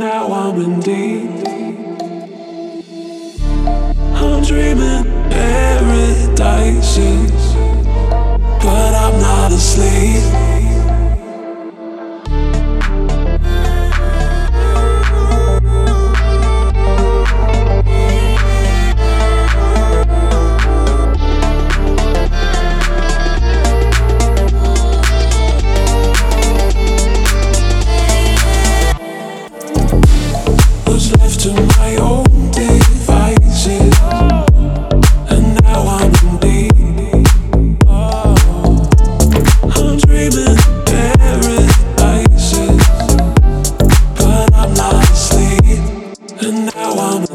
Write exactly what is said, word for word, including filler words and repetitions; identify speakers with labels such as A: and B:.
A: now I'm in deep. I'm dreaming paradises, but I'm not asleep. Was left to my own devices, and now I'm in deep. I'm dreaming paradises, but I'm not asleep, and now I'm